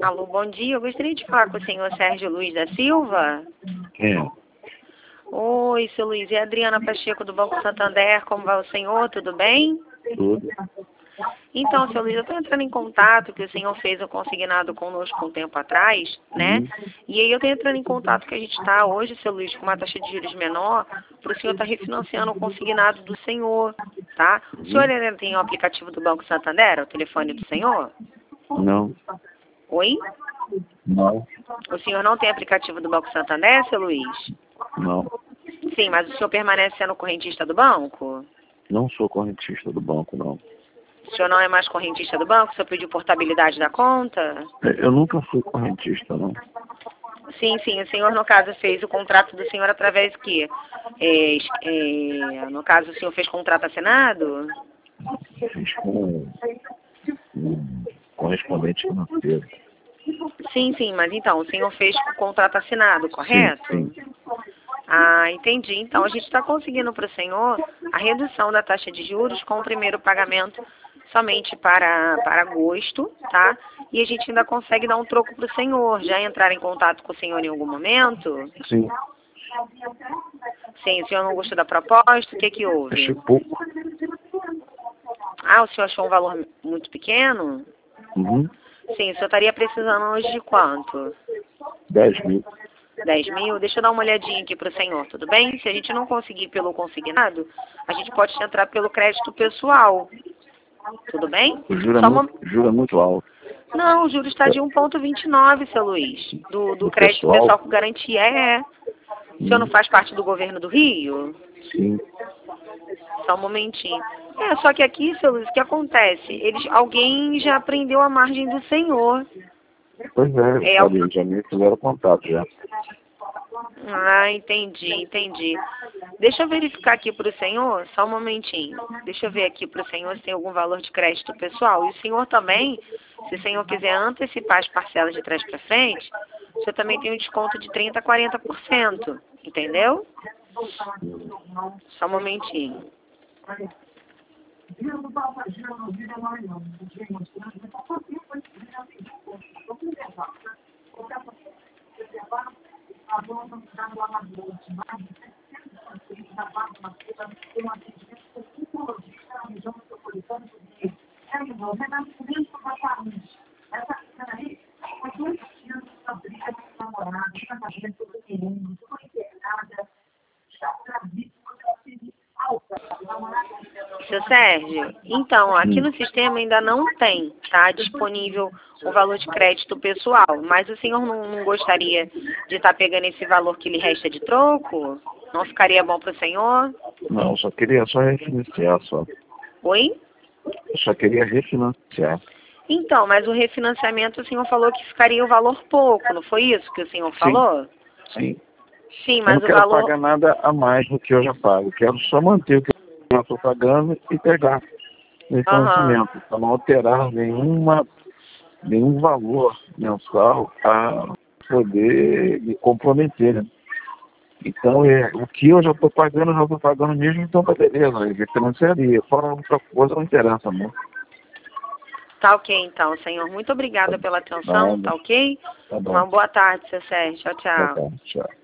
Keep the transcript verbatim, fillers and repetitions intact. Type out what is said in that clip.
Alô, bom dia. Eu gostaria de falar com o senhor Sérgio Luiz da Silva. Quem é? Oi, seu Luiz. É a Adriana Pacheco do Banco Santander. Como vai o senhor? Tudo bem? Tudo. Então, seu Luiz, eu estou entrando em contato, que o senhor fez o consignado conosco um tempo atrás, né? Uhum. E aí eu estou entrando em contato que a gente está hoje, seu Luiz, com uma taxa de juros menor, para o senhor estar refinanciando o consignado do senhor, tá? O senhor Uhum. ainda tem o aplicativo do Banco Santander, o telefone do senhor? Não. Oi? Não. O senhor não tem aplicativo do Banco Santander, seu Luiz? Não. Sim, mas o senhor permanece sendo correntista do banco? Não sou correntista do banco, não. O senhor não é mais correntista do banco? O senhor pediu portabilidade da conta? Eu nunca fui correntista, não. Sim, sim. O senhor, no caso, fez o contrato do senhor através que? É, é, no caso, o senhor fez contrato assinado? Fiz com um correspondente financeiro. Sim, sim. Mas então, o senhor fez com contrato assinado, Sim, correto? sim. Ah, entendi. Então, a gente está conseguindo para o senhor a redução da taxa de juros com o primeiro pagamento somente para, para agosto, tá? E a gente ainda consegue dar um troco para o senhor. Já entrar em contato com o senhor em algum momento? Sim. Sim, o senhor não gostou da proposta? O que que houve? Achei pouco. Ah, o senhor achou um valor muito pequeno? Uhum. Sim, o senhor estaria precisando hoje de quanto? dez mil. dez mil? Deixa eu dar uma olhadinha aqui para o senhor, tudo bem? Se a gente não conseguir pelo consignado, a gente pode entrar pelo crédito pessoal. Tudo bem? O juro é Só muito, uma... juro é muito alto. Não, o juro está de um vírgula vinte e nove, seu Luiz. Do, do Do crédito pessoal? pessoal com garantia, é. O senhor não Hum. faz parte do governo do Rio? Sim. Só um momentinho. É, só que aqui, seu Luiz, o que acontece? Eles, alguém já prendeu a margem do senhor. Pois é, É, al- sabe, já me fizeram contato já. ah, entendi, entendi. Deixa eu verificar aqui para o senhor, só um momentinho. Deixa eu ver aqui para o senhor se tem algum valor de crédito pessoal. E o senhor também, se o senhor quiser antecipar as parcelas de trás para frente, o senhor também tem um desconto de trinta a quarenta por cento, entendeu? Só um momentinho. Seu Sérgio, então, aqui Hum. no sistema ainda não tem, tá, disponível o valor de crédito pessoal, mas o senhor não, não gostaria de estar pegando esse valor que lhe resta de troco? Não ficaria bom para o senhor? Não, só queria só refinanciar só. Oi? Eu só queria refinanciar. Então, mas o refinanciamento o senhor falou que ficaria o valor pouco, não foi isso que o senhor Sim, falou? sim. Sim, Eu não mas o quero valor... pagar nada a mais do que eu já pago. Eu quero só manter o que eu já estou pagando e pegar no Aham. financiamento, para não alterar nenhuma, nenhum valor mensal a poder me comprometer, né? Então, é, o que eu já estou pagando, eu já estou pagando mesmo, então tá beleza, eu refinanciaria. Fora outra coisa, não interessa, não. Tá ok, então, senhor. Muito obrigada pela atenção, Nada, tá ok? tá bom. Uma boa tarde, seu Sérgio. Tchau, Tá tchau. bom, tchau.